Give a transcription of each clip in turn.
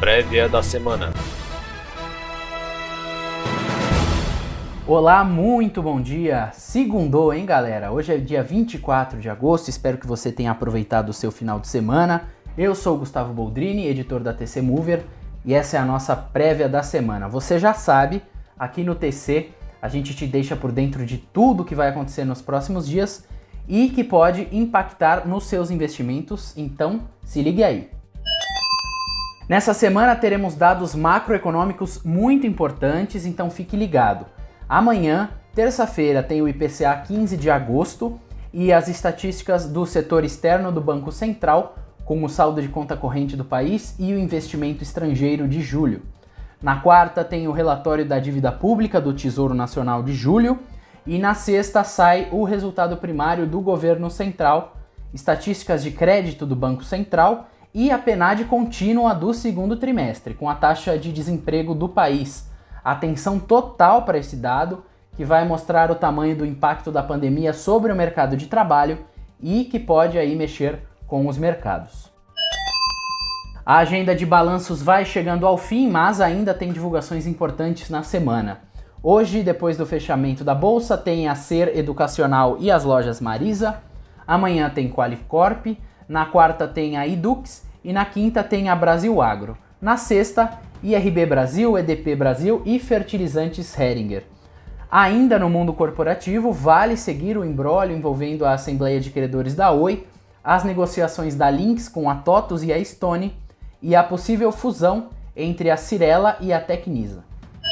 prévia da semana. Olá, muito bom dia! Segundou, hein, galera? Hoje é dia 24 de agosto, espero que você tenha aproveitado o seu final de semana. Eu sou o Gustavo Boldrini, editor da TC Mover, e essa é a nossa prévia da semana. Você já sabe, aqui no TC a gente te deixa por dentro de tudo que vai acontecer nos próximos dias e que pode impactar nos seus investimentos, então se ligue aí. Nessa semana teremos dados macroeconômicos muito importantes, então fique ligado. Amanhã, terça-feira, tem o IPCA 15 de agosto e as estatísticas do setor externo do Banco Central, com o saldo de conta corrente do país e o investimento estrangeiro de julho. Na quarta, tem o relatório da dívida pública do Tesouro Nacional de julho e na sexta sai o resultado primário do governo central, estatísticas de crédito do Banco Central e a PNAD contínua do segundo trimestre, com a taxa de desemprego do país. Atenção total para esse dado, que vai mostrar o tamanho do impacto da pandemia sobre o mercado de trabalho e que pode aí mexer com os mercados. A agenda de balanços vai chegando ao fim, mas ainda tem divulgações importantes na semana. Hoje, depois do fechamento da bolsa, tem a Ser Educacional e as lojas Marisa. Amanhã tem Qualicorp, na quarta tem a Edux e na quinta tem a Brasil Agro. Na sexta, IRB Brasil, EDP Brasil e Fertilizantes Heringer. Ainda no mundo corporativo, vale seguir o imbróglio envolvendo a Assembleia de Credores da Oi, as negociações da Lynx com a TOTUS e a Stone e a possível fusão entre a Cyrela e a Tecnisa.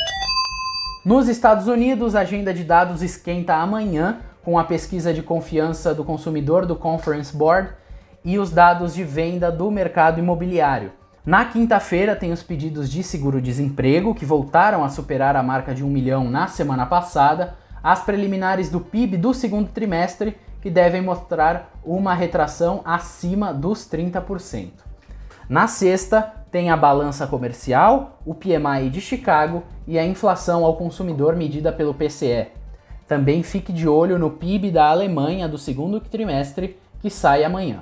Nos Estados Unidos, a agenda de dados esquenta amanhã com a pesquisa de confiança do consumidor do Conference Board e os dados de venda do mercado imobiliário. Na quinta-feira tem os pedidos de seguro-desemprego, que voltaram a superar a marca de 1 milhão na semana passada, as preliminares do PIB do segundo trimestre, que devem mostrar uma retração acima dos 30%. Na sexta, tem a balança comercial, o PMI de Chicago e a inflação ao consumidor medida pelo PCE. Também fique de olho no PIB da Alemanha do segundo trimestre, que sai amanhã.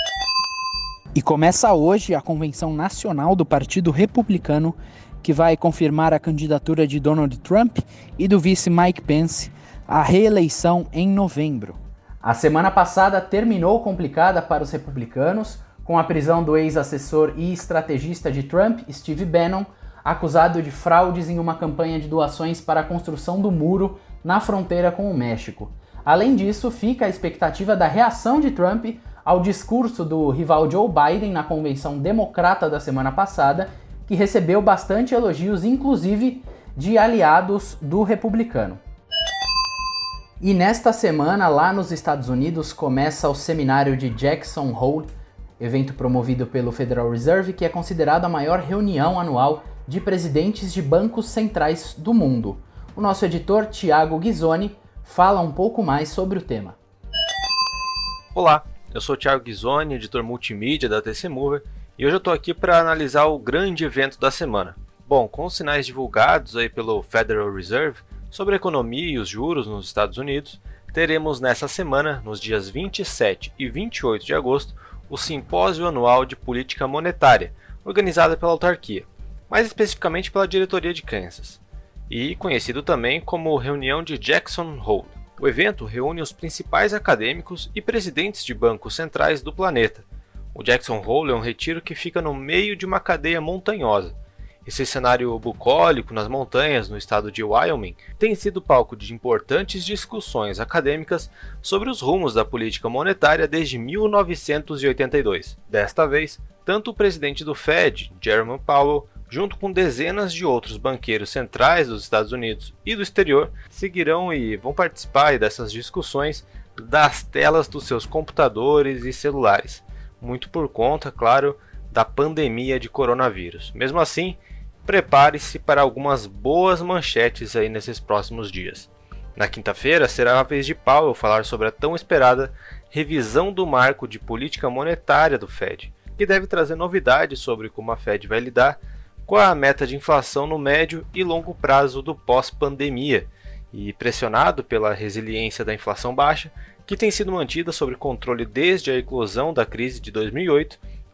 E começa hoje a convenção nacional do Partido Republicano, que vai confirmar a candidatura de Donald Trump e do vice Mike Pence à reeleição em novembro. A semana passada terminou complicada para os republicanos, com a prisão do ex-assessor e estrategista de Trump, Steve Bannon, acusado de fraudes em uma campanha de doações para a construção do muro na fronteira com o México. Além disso, fica a expectativa da reação de Trump ao discurso do rival Joe Biden na convenção democrata da semana passada, que recebeu bastante elogios, inclusive de aliados do republicano. E nesta semana, lá nos Estados Unidos, começa o seminário de Jackson Hole, evento promovido pelo Federal Reserve, que é considerado a maior reunião anual de presidentes de bancos centrais do mundo. O nosso editor, Thiago Ghisoni, fala um pouco mais sobre o tema. Olá, eu sou o Thiago Ghisoni, editor multimídia da TC Mover, e hoje eu estou aqui para analisar o grande evento da semana. Bom, com os sinais divulgados aí pelo Federal Reserve sobre a economia e os juros nos Estados Unidos, teremos nessa semana, nos dias 27 e 28 de agosto, o Simpósio Anual de Política Monetária, organizado pela autarquia, mais especificamente pela diretoria de Kansas, e conhecido também como Reunião de Jackson Hole. O evento reúne os principais acadêmicos e presidentes de bancos centrais do planeta. O Jackson Hole é um retiro que fica no meio de uma cadeia montanhosa. Esse cenário bucólico nas montanhas no estado de Wyoming tem sido palco de importantes discussões acadêmicas sobre os rumos da política monetária desde 1982. Desta vez, tanto o presidente do Fed, Jerome Powell, junto com dezenas de outros banqueiros centrais dos Estados Unidos e do exterior, seguirão e vão participar dessas discussões das telas dos seus computadores e celulares, muito por conta, claro, da pandemia de coronavírus. Mesmo assim, prepare-se para algumas boas manchetes aí nesses próximos dias. Na quinta-feira será a vez de Powell falar sobre a tão esperada revisão do marco de política monetária do Fed, que deve trazer novidades sobre como a Fed vai lidar com a meta de inflação no médio e longo prazo do pós-pandemia, e pressionado pela resiliência da inflação baixa, que tem sido mantida sob controle desde a eclosão da crise de 2008,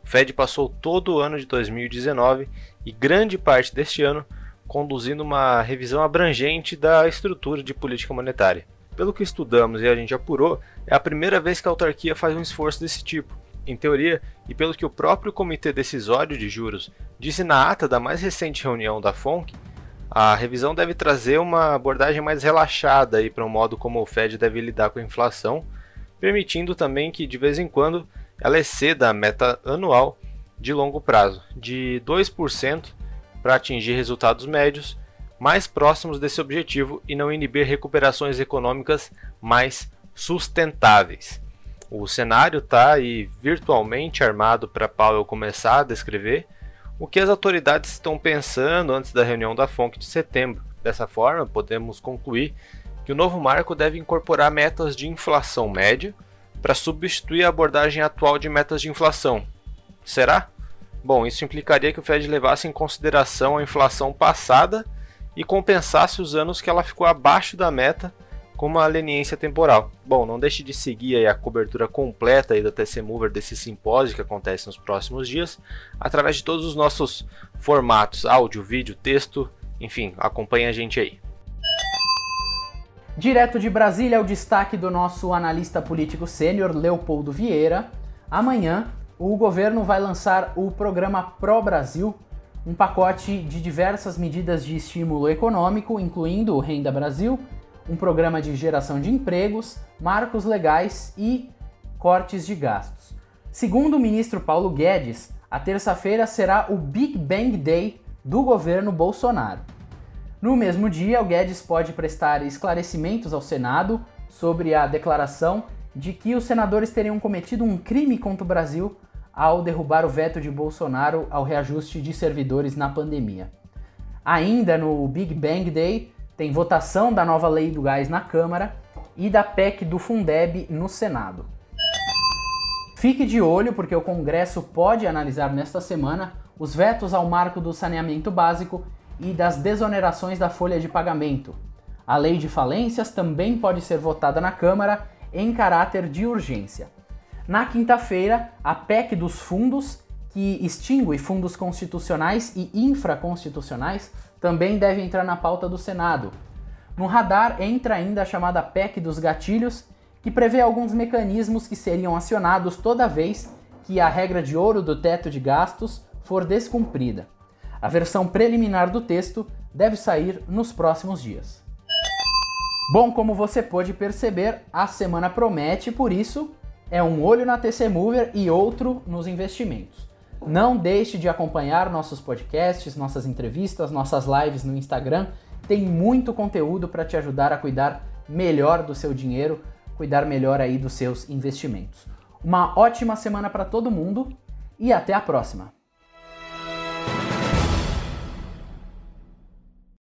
O Fed passou todo o ano de 2019 e grande parte deste ano conduzindo uma revisão abrangente da estrutura de política monetária. Pelo que estudamos e a gente apurou, é a primeira vez que a autarquia faz um esforço desse tipo. Em teoria, e pelo que o próprio Comitê Decisório de Juros disse na ata da mais recente reunião da FONC, a revisão deve trazer uma abordagem mais relaxada para o modo como o Fed deve lidar com a inflação, permitindo também que, de vez em quando, ela exceda a meta anual de longo prazo, de 2%, para atingir resultados médios mais próximos desse objetivo e não inibir recuperações econômicas mais sustentáveis. O cenário está aí virtualmente armado para Powell começar a descrever o que as autoridades estão pensando antes da reunião da FONC de setembro. Dessa forma, podemos concluir que o novo marco deve incorporar metas de inflação média para substituir a abordagem atual de metas de inflação. Será? Bom, isso implicaria que o Fed levasse em consideração a inflação passada e compensasse os anos que ela ficou abaixo da meta com uma leniência temporal. Bom, não deixe de seguir aí a cobertura completa aí da TC Mover desse simpósio que acontece nos próximos dias, através de todos os nossos formatos, áudio, vídeo, texto, enfim, acompanhe a gente aí. Direto de Brasília, o destaque do nosso analista político sênior, Leopoldo Vieira. Amanhã, o governo vai lançar o programa Pro Brasil, um pacote de diversas medidas de estímulo econômico, incluindo o Renda Brasil, um programa de geração de empregos, marcos legais e cortes de gastos. Segundo o ministro Paulo Guedes, a terça-feira será o Big Bang Day do governo Bolsonaro. No mesmo dia, o Guedes pode prestar esclarecimentos ao Senado sobre a declaração de que os senadores teriam cometido um crime contra o Brasil ao derrubar o veto de Bolsonaro ao reajuste de servidores na pandemia. Ainda no Big Bang Day, tem votação da nova lei do gás na Câmara e da PEC do Fundeb no Senado. Fique de olho porque o Congresso pode analisar nesta semana os vetos ao marco do saneamento básico e das desonerações da folha de pagamento. A lei de falências também pode ser votada na Câmara em caráter de urgência. Na quinta-feira, a PEC dos fundos, que extingue fundos constitucionais e infraconstitucionais, também deve entrar na pauta do Senado. No radar entra ainda a chamada PEC dos gatilhos, que prevê alguns mecanismos que seriam acionados toda vez que a regra de ouro do teto de gastos for descumprida. A versão preliminar do texto deve sair nos próximos dias. Bom, como você pôde perceber, a semana promete, por isso, é um olho na TC Mover e outro nos investimentos. Não deixe de acompanhar nossos podcasts, nossas entrevistas, nossas lives no Instagram. Tem muito conteúdo para te ajudar a cuidar melhor do seu dinheiro, cuidar melhor aí dos seus investimentos. Uma ótima semana para todo mundo e até a próxima!